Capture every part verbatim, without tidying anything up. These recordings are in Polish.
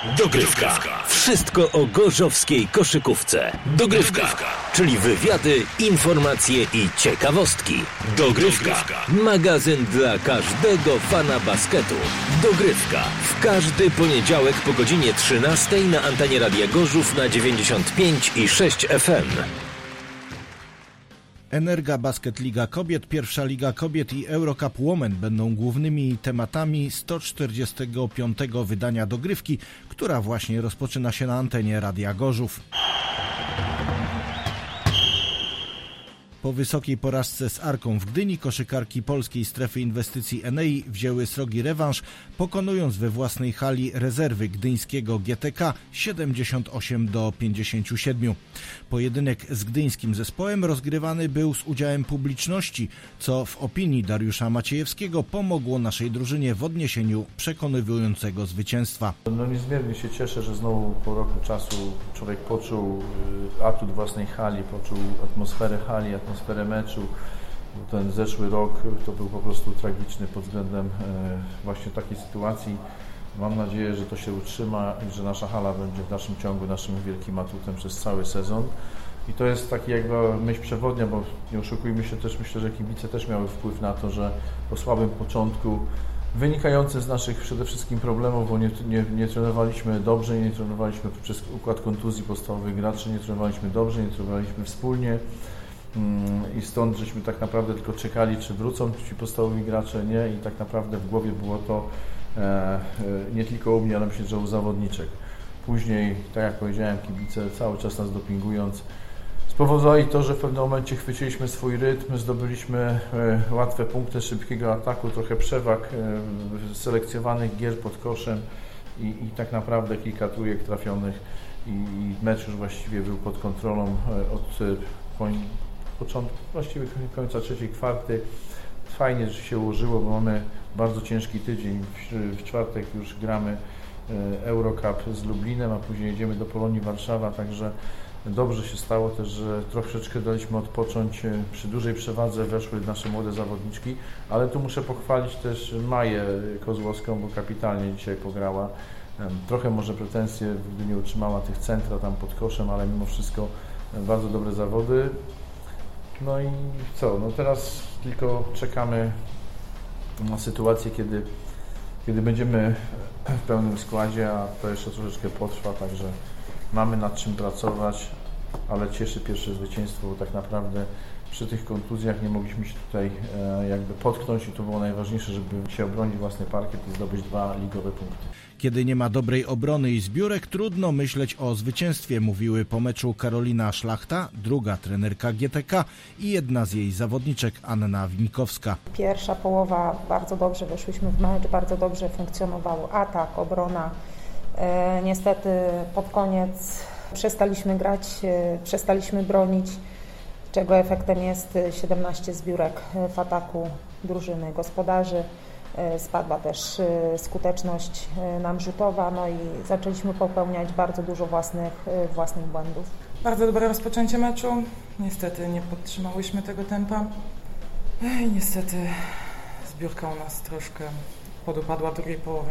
Dogrywka. Wszystko o gorzowskiej koszykówce. Dogrywka. Czyli wywiady, informacje i ciekawostki. Dogrywka. Magazyn dla każdego fana basketu. Dogrywka. W każdy poniedziałek po godzinie trzynastej na antenie Radia Gorzów na dziewięćdziesiąt pięć i sześć F M. Energa Basket Liga Kobiet, Pierwsza Liga Kobiet i Eurocup Women będą głównymi tematami sto czterdziestego piątego wydania Dogrywki, która właśnie rozpoczyna się na antenie Radia Gorzów. Po wysokiej porażce z Arką w Gdyni koszykarki polskiej strefy inwestycji Enei wzięły srogi rewanż, pokonując we własnej hali rezerwy gdyńskiego G T K siedemdziesiąt osiem do pięćdziesięciu siedmiu. Pojedynek z gdyńskim zespołem rozgrywany był z udziałem publiczności, co w opinii Dariusza Maciejewskiego pomogło naszej drużynie w odniesieniu przekonywującego zwycięstwa. No niezmiernie się cieszę, że znowu po roku czasu człowiek poczuł atut własnej hali, poczuł atmosferę hali, atmosferę meczu. Ten zeszły rok to był po prostu tragiczny pod względem właśnie takiej sytuacji. Mam nadzieję, że to się utrzyma i że nasza hala będzie w dalszym ciągu naszym wielkim atutem przez cały sezon. I to jest taki jakby myśl przewodnia, bo nie oszukujmy się też, myślę, że kibice też miały wpływ na to, że po słabym początku, wynikający z naszych przede wszystkim problemów, bo nie, nie, nie trenowaliśmy dobrze, nie trenowaliśmy przez układ kontuzji podstawowych graczy, nie trenowaliśmy dobrze, nie trenowaliśmy wspólnie. I stąd żeśmy tak naprawdę tylko czekali, czy wrócą ci podstawowi gracze, nie? I tak naprawdę w głowie było to e, nie tylko u mnie, ale myślę, że u zawodniczek. Później, tak jak powiedziałem, kibice cały czas nas dopingując spowodowali to, że w pewnym momencie chwyciliśmy swój rytm, zdobyliśmy e, łatwe punkty szybkiego ataku, trochę przewag e, selekcjowanych gier pod koszem i, i tak naprawdę kilka trójek trafionych i, i mecz już właściwie był pod kontrolą e, od e, początku, właściwie końca trzeciej kwarty. Fajnie, że się ułożyło, bo mamy bardzo ciężki tydzień. W, w czwartek już gramy Eurocup z Lublinem, a później jedziemy do Polonii Warszawa, także dobrze się stało też, że troszeczkę daliśmy odpocząć. Przy dużej przewadze weszły nasze młode zawodniczki, ale tu muszę pochwalić też Maję Kozłowską, bo kapitalnie dzisiaj pograła. Trochę może pretensje, gdy nie utrzymała tych centra tam pod koszem, ale mimo wszystko bardzo dobre zawody. No i co? No teraz tylko czekamy na sytuację, kiedy, kiedy będziemy w pełnym składzie, a to jeszcze troszeczkę potrwa, także mamy nad czym pracować, ale cieszy pierwsze zwycięstwo, bo tak naprawdę przy tych kontuzjach nie mogliśmy się tutaj e, jakby potknąć i to było najważniejsze, żeby się obronić własny parkiet i zdobyć dwa ligowe punkty. Kiedy nie ma dobrej obrony i zbiórek, trudno myśleć o zwycięstwie, mówiły po meczu Karolina Szlachta, druga trenerka G T K i jedna z jej zawodniczek, Anna Winkowska. Pierwsza połowa bardzo dobrze weszłyśmy w mecz, bardzo dobrze funkcjonował atak, obrona. E, niestety pod koniec przestaliśmy grać, e, przestaliśmy bronić, czego efektem jest siedemnaście zbiórek w ataku drużyny gospodarzy. Spadła też skuteczność nam rzutowa, no i zaczęliśmy popełniać bardzo dużo własnych, własnych błędów. Bardzo dobre rozpoczęcie meczu. Niestety nie podtrzymałyśmy tego tempa. I niestety zbiórka u nas troszkę podupadła w drugiej połowie.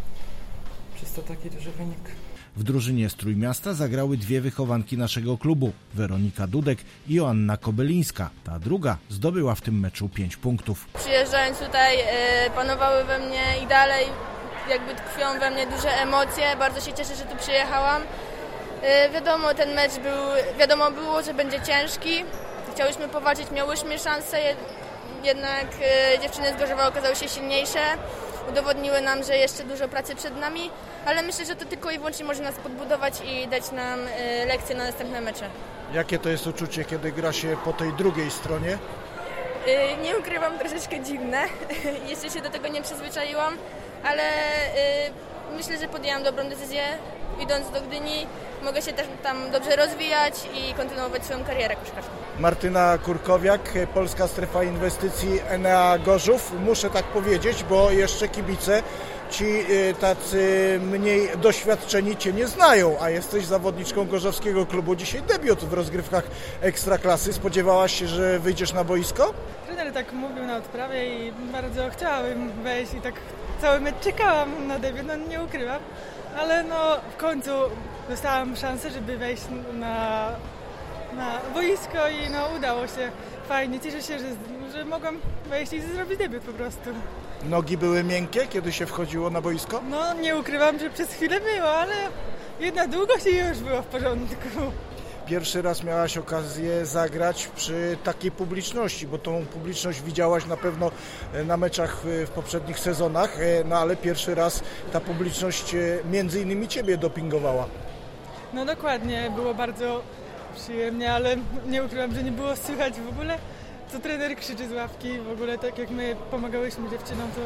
Przez to taki duży wynik. W drużynie z Trójmiasta zagrały dwie wychowanki naszego klubu, Weronika Dudek i Joanna Kobelińska. Ta druga zdobyła w tym meczu pięć punktów. Przyjeżdżając tutaj e, panowały we mnie i dalej jakby tkwią we mnie duże emocje. Bardzo się cieszę, że tu przyjechałam. E, wiadomo, ten mecz był, wiadomo było, że będzie ciężki. Chciałyśmy powalczyć, miałyśmy szansę, jednak e, dziewczyny z Gorzowa okazały się silniejsze. Udowodniły nam, że jeszcze dużo pracy przed nami, ale myślę, że to tylko i wyłącznie może nas podbudować i dać nam y, lekcje na następne mecze. Jakie to jest uczucie, kiedy gra się po tej drugiej stronie? Y, nie ukrywam, troszeczkę dziwne. Jeszcze się do tego nie przyzwyczaiłam, ale y, myślę, że podjęłam dobrą decyzję. Idąc do Gdyni, mogę się też tam dobrze rozwijać i kontynuować swoją karierę koszarkarską. Martyna Kurkowiak, Polska Strefa Inwestycji Enea Gorzów. Muszę tak powiedzieć, bo jeszcze kibice, ci tacy mniej doświadczeni Cię nie znają, a jesteś zawodniczką gorzowskiego klubu. Dzisiaj debiut w rozgrywkach Ekstraklasy. Spodziewałaś się, że wyjdziesz na boisko? Trener tak mówił na odprawie i bardzo chciałabym wejść i tak cały mecz czekałam na debiut, no nie ukrywam. ale no w końcu dostałam szansę, żeby wejść na, na boisko i no udało się. Fajnie, cieszę się, że, że mogłam wejść i zrobić debiut po prostu. Nogi były miękkie, kiedy się wchodziło na boisko? No nie ukrywam, że przez chwilę było, ale jedna długość i już było w porządku. Pierwszy raz miałaś okazję zagrać przy takiej publiczności, bo tą publiczność widziałaś na pewno na meczach w poprzednich sezonach, no ale pierwszy raz ta publiczność między innymi Ciebie dopingowała. No dokładnie, było bardzo przyjemnie, ale nie ukrywam, że nie było słychać w ogóle, co trener krzyczy z ławki, w ogóle tak jak my pomagałyśmy dziewczynom, to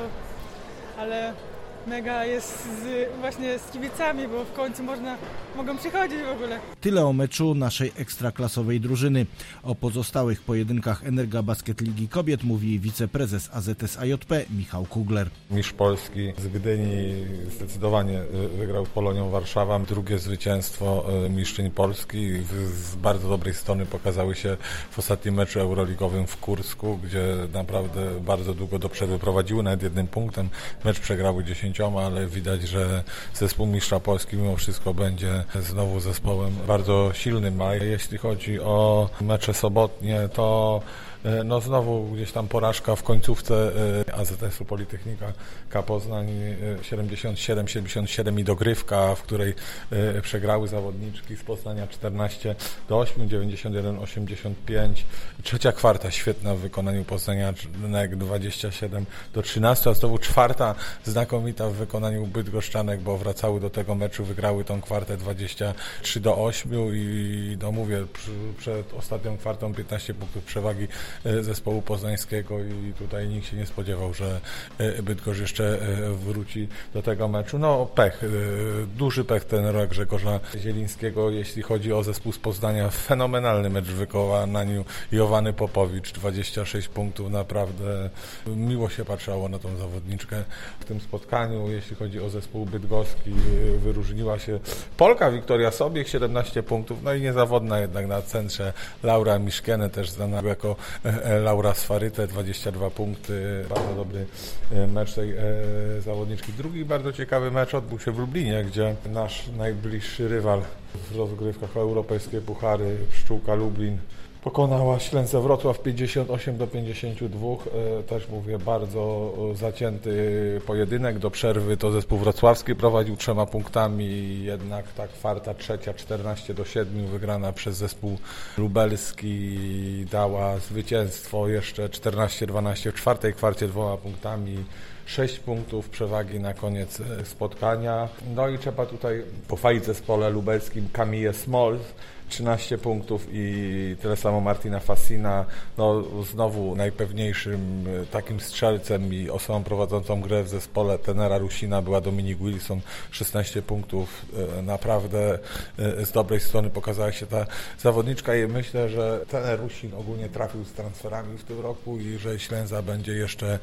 ale mega jest z, właśnie z kibicami, bo w końcu można, mogą przychodzić w ogóle. Tyle o meczu naszej ekstraklasowej drużyny. O pozostałych pojedynkach Energa Basket Ligi Kobiet mówi wiceprezes A Z S A J P Michał Kugler. Mistrz Polski z Gdyni zdecydowanie wygrał Polonią Warszawa. Drugie zwycięstwo mistrzyń Polski. Z bardzo dobrej strony pokazały się w ostatnim meczu euroligowym w Kursku, gdzie naprawdę bardzo długo do przerwy prowadziły, nawet jednym punktem. Mecz przegrały dziesięć, ale widać, że zespół mistrza Polski mimo wszystko będzie znowu zespołem bardzo silnym. A jeśli chodzi o mecze sobotnie, to no znowu gdzieś tam porażka w końcówce A Z S-u Politechnika K Poznań siedemdziesiąt siedem siedemdziesiąt siedem i dogrywka, w której przegrały zawodniczki z Poznania czternaście do ośmiu, dziewięćdziesiąt jeden osiemdziesiąt pięć. Trzecia kwarta świetna w wykonaniu poznanianek dwadzieścia siedem do trzynastu, a znowu czwarta znakomita w wykonaniu bydgoszczanek, bo wracały do tego meczu, wygrały tą kwartę dwadzieścia trzy do ośmiu i no mówię, przed ostatnią kwartą piętnaście punktów przewagi zespołu poznańskiego i tutaj nikt się nie spodziewał, że Bydgoszcz jeszcze wróci do tego meczu. No pech, duży pech trenera Grzegorza Zielińskiego, jeśli chodzi o zespół z Poznania. Fenomenalny mecz w wykonaniu Jowany Popowicz, dwadzieścia sześć punktów, naprawdę miło się patrzyło na tą zawodniczkę w tym spotkaniu. Jeśli chodzi o zespół bydgoski, wyróżniła się Polka Wiktoria Sobiech, siedemnaście punktów, no i niezawodna jednak na centrze Laura Miszkiene, też znana jako Laura Swaryte, dwadzieścia dwa punkty, bardzo dobry mecz tej zawodniczki. Drugi bardzo ciekawy mecz odbył się w Lublinie, gdzie nasz najbliższy rywal w rozgrywkach o europejskie puchary, Pszczółka Lublin, pokonała Ślęzę Wrocław pięćdziesiąt osiem do pięćdziesięciu dwóch. Też mówię, bardzo zacięty pojedynek. Do przerwy to zespół wrocławski prowadził trzema punktami, jednak ta kwarta trzecia czternaście do siedmiu wygrana przez zespół lubelski dała zwycięstwo jeszcze czternaście dwanaście w czwartej kwarcie dwoma punktami. sześć punktów przewagi na koniec spotkania. No i trzeba tutaj pochwalić zespole lubelskim Camille Smols, trzynaście punktów i tyle samo Martina Fassina, no znowu najpewniejszym takim strzelcem i osobą prowadzącą grę w zespole trenera Rusina była Dominik Wilson, szesnaście punktów, naprawdę z dobrej strony pokazała się ta zawodniczka i myślę, że trener Rusin ogólnie trafił z transferami w tym roku i że Ślęza będzie jeszcze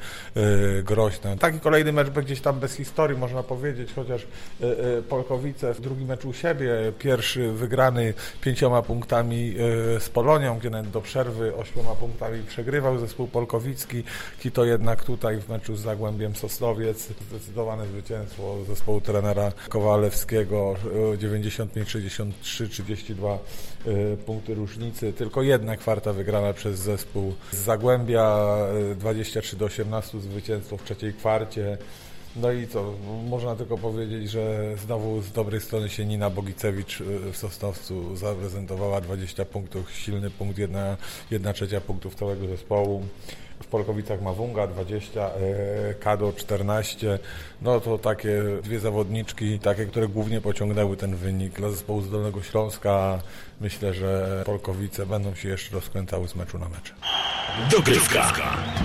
groźna. Taki kolejny mecz gdzieś tam bez historii, można powiedzieć, chociaż Polkowice w drugim meczu u siebie, pierwszy wygrany pięcioma punktami z Polonią, gdzie nawet do przerwy ośmioma punktami przegrywał zespół polkowicki. Kito jednak tutaj w meczu z Zagłębiem Sosnowiec zdecydowane zwycięstwo zespołu trenera Kowalewskiego, dziewięćdziesiąt pięć sześćdziesiąt trzy, trzydzieści dwa punkty różnicy. Tylko jedna kwarta wygrana przez zespół z Zagłębia, dwadzieścia trzy do osiemnastu zwycięstwo w trzeciej kwarcie. No i co, można tylko powiedzieć, że znowu z dobrej strony się Nina Bogicewicz w Sosnowcu zaprezentowała dwadzieścia punktów, silny punkt, jedna, jedna trzecia punktów całego zespołu. W Polkowicach Mawunga dwadzieścia, Kado czternaście, no to takie dwie zawodniczki, takie, które głównie pociągnęły ten wynik dla zespołu z Dolnego Śląska. Myślę, że Polkowice będą się jeszcze rozkręcały z meczu na mecz. Dogrywka.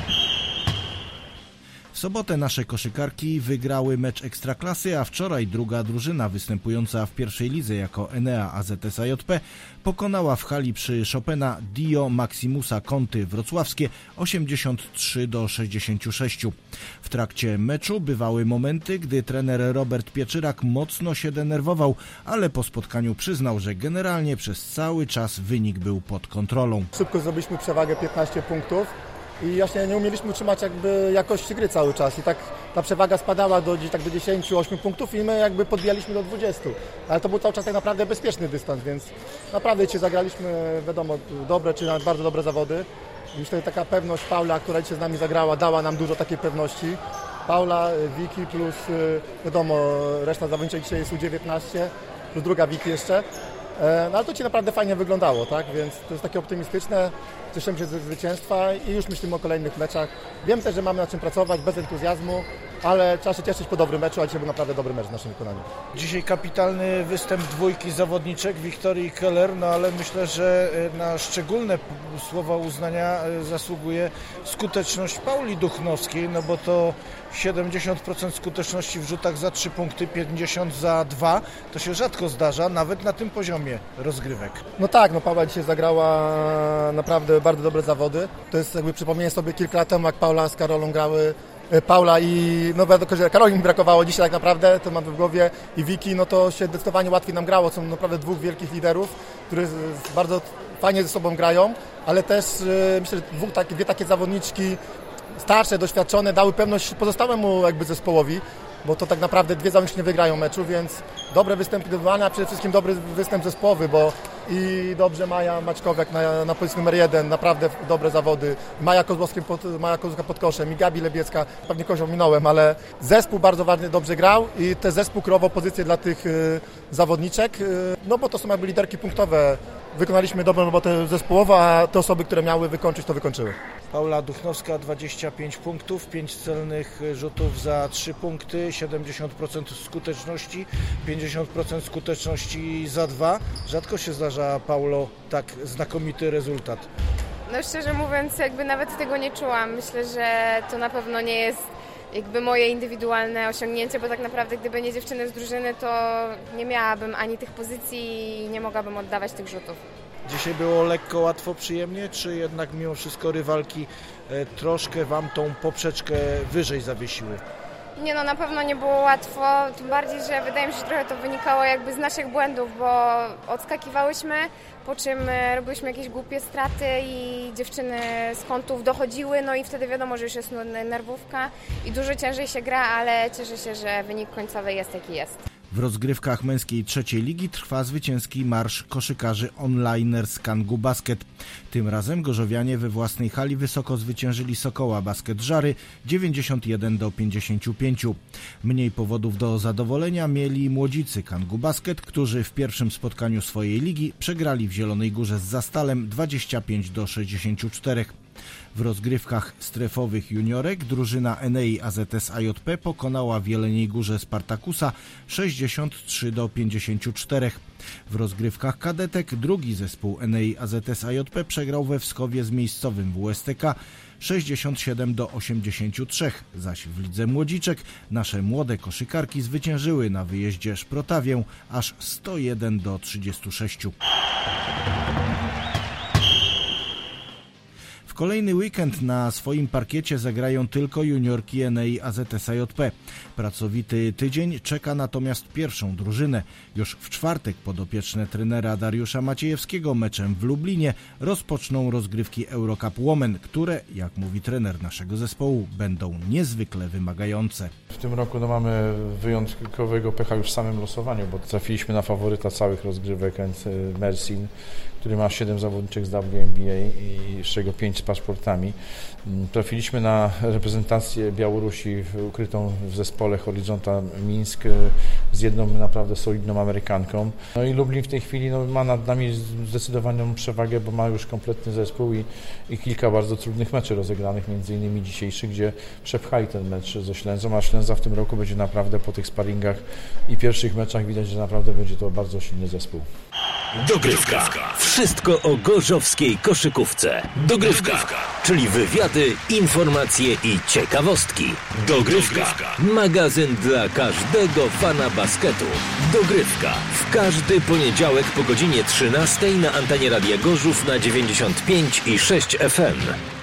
W sobotę nasze koszykarki wygrały mecz Ekstraklasy, a wczoraj druga drużyna występująca w pierwszej lidze jako Enea A Z S A J P pokonała w hali przy Chopina Dio Maximusa Kąty Wrocławskie osiemdziesiąt trzy do sześćdziesięciu sześciu. W trakcie meczu bywały momenty, gdy trener Robert Pieczyrak mocno się denerwował, ale po spotkaniu przyznał, że generalnie przez cały czas wynik był pod kontrolą. Szybko zrobiliśmy przewagę piętnaście punktów. i właśnie nie umieliśmy utrzymać jakby jakości gry cały czas i tak ta przewaga spadała do, tak do dziesięć osiem punktów i my jakby podbijaliśmy do dwudziestu, ale to był cały czas tak naprawdę bezpieczny dystans, więc naprawdę dzisiaj zagraliśmy, wiadomo, dobre czy nawet bardzo dobre zawody. Myślę, że taka pewność Paula, która dzisiaj z nami zagrała, dała nam dużo takiej pewności. Paula, Wiki plus wiadomo, reszta zawodniczych dzisiaj jest U dziewiętnaście, plus druga Wiki jeszcze. No ale to ci naprawdę fajnie wyglądało, tak? Więc to jest takie optymistyczne, cieszymy się ze zwycięstwa i już myślimy o kolejnych meczach. Wiem też, że mamy nad czym pracować, bez entuzjazmu, ale trzeba się cieszyć po dobrym meczu, a dzisiaj był naprawdę dobry mecz w naszym wykonaniu. Dzisiaj kapitalny występ dwójki zawodniczek, Wiktorii i Keller, no ale myślę, że na szczególne słowa uznania zasługuje skuteczność Pauli Duchnowskiej, no bo to siedemdziesiąt procent skuteczności w rzutach za trzy punkty, pięćdziesiąt za dwa. To się rzadko zdarza, nawet na tym poziomie rozgrywek. No tak, no Paula dzisiaj zagrała naprawdę bardzo dobre zawody. To jest jakby przypomnienie sobie kilka lat temu, jak Paula z Karolą grały. Paula i no wiadomo, że Karoli mi brakowało dzisiaj tak naprawdę, to mam w głowie i Wiki, no to się zdecydowanie łatwiej nam grało. Są naprawdę dwóch wielkich liderów, którzy bardzo fajnie ze sobą grają, ale też myślę, że dwóch, takie, dwie takie zawodniczki starsze, doświadczone dały pewność pozostałemu jakby zespołowi, bo to tak naprawdę dwie zawodniczki nie wygrają meczu, więc dobre występowanie, a przede wszystkim dobry występ zespołowy, bo i dobrze Maja Maćkowiak na, na pozycji numer jeden, naprawdę dobre zawody, Maja Kozłowska pod, Maja Kozłowska pod koszem i Gabi Lebiecka, pewnie kogoś ominąłem, ale zespół bardzo ważnie dobrze grał i ten zespół kreował pozycję dla tych y, zawodniczek, y, no bo to są jakby liderki punktowe. Wykonaliśmy dobrą robotę zespołową, a te osoby, które miały wykończyć, to wykończyły. Paula Duchnowska dwadzieścia pięć punktów, pięć celnych rzutów za trzy punkty, siedemdziesiąt procent skuteczności, pięćdziesiąt procent skuteczności za dwa. Rzadko się zdarza, Paulo, tak znakomity rezultat. No szczerze mówiąc, jakby nawet tego nie czułam. Myślę, że to na pewno nie jest jakby moje indywidualne osiągnięcie, bo tak naprawdę gdyby nie dziewczyny z drużyny, to nie miałabym ani tych pozycji i nie mogłabym oddawać tych rzutów. Dzisiaj było lekko, łatwo, przyjemnie, czy jednak mimo wszystko rywalki e, troszkę Wam tą poprzeczkę wyżej zawiesiły? Nie no, na pewno nie było łatwo, tym bardziej, że wydaje mi się, że trochę to wynikało jakby z naszych błędów, bo odskakiwałyśmy, po czym robiłyśmy jakieś głupie straty i dziewczyny z kątów dochodziły, no i wtedy wiadomo, że już jest nerwówka i dużo ciężej się gra, ale cieszę się, że wynik końcowy jest jaki jest. W rozgrywkach męskiej trzeciej ligi trwa zwycięski marsz koszykarzy onliners Kangu Basket. Tym razem gorzowianie we własnej hali wysoko zwyciężyli Sokoła Basket Żary dziewięćdziesiąt jeden do pięćdziesięciu pięciu. Mniej powodów do zadowolenia mieli młodzicy Kangu Basket, którzy w pierwszym spotkaniu swojej ligi przegrali w Zielonej Górze z Zastalem dwadzieścia pięć do sześćdziesięciu czterech. W rozgrywkach strefowych juniorek drużyna Enei A Z S A J P pokonała w Jeleniej Górze Spartakusa sześćdziesiąt trzy do pięćdziesięciu czterech. W rozgrywkach kadetek drugi zespół Enei A Z S A J P przegrał we Wskowie z miejscowym W S T K sześćdziesiąt siedem do osiemdziesięciu trzech, zaś w lidze młodziczek nasze młode koszykarki zwyciężyły na wyjeździe Szprotawię aż sto jeden do trzydziestu sześciu. Kolejny weekend na swoim parkiecie zagrają tylko juniorki Enei A Z S A J P. Pracowity tydzień czeka natomiast pierwszą drużynę. Już w czwartek podopieczne trenera Dariusza Maciejewskiego meczem w Lublinie rozpoczną rozgrywki Eurocup Women, które, jak mówi trener naszego zespołu, będą niezwykle wymagające. W tym roku no, mamy wyjątkowego pecha już w samym losowaniu, bo trafiliśmy na faworyta całych rozgrywek, Mersin, który ma siedem zawodniczek z W N B A i z czego pięć z paszportami. Trafiliśmy na reprezentację Białorusi ukrytą w zespole Horyzonta Mińsk z jedną naprawdę solidną Amerykanką. No i Lublin w tej chwili no, ma nad nami zdecydowaną przewagę, bo ma już kompletny zespół i, i kilka bardzo trudnych meczy rozegranych, między innymi dzisiejszy, gdzie przepchali ten mecz ze Ślęzą, a Ślęza w tym roku będzie naprawdę po tych sparingach i pierwszych meczach widać, że naprawdę będzie to bardzo silny zespół. Dogrywka. Wszystko o gorzowskiej koszykówce. Dogrywka, czyli wywiady, informacje i ciekawostki. Dogrywka. Magazyn dla każdego fana basketu. Dogrywka. W każdy poniedziałek po godzinie trzynastej na antenie Radia Gorzów na dziewięćdziesiąt pięć i sześć F M.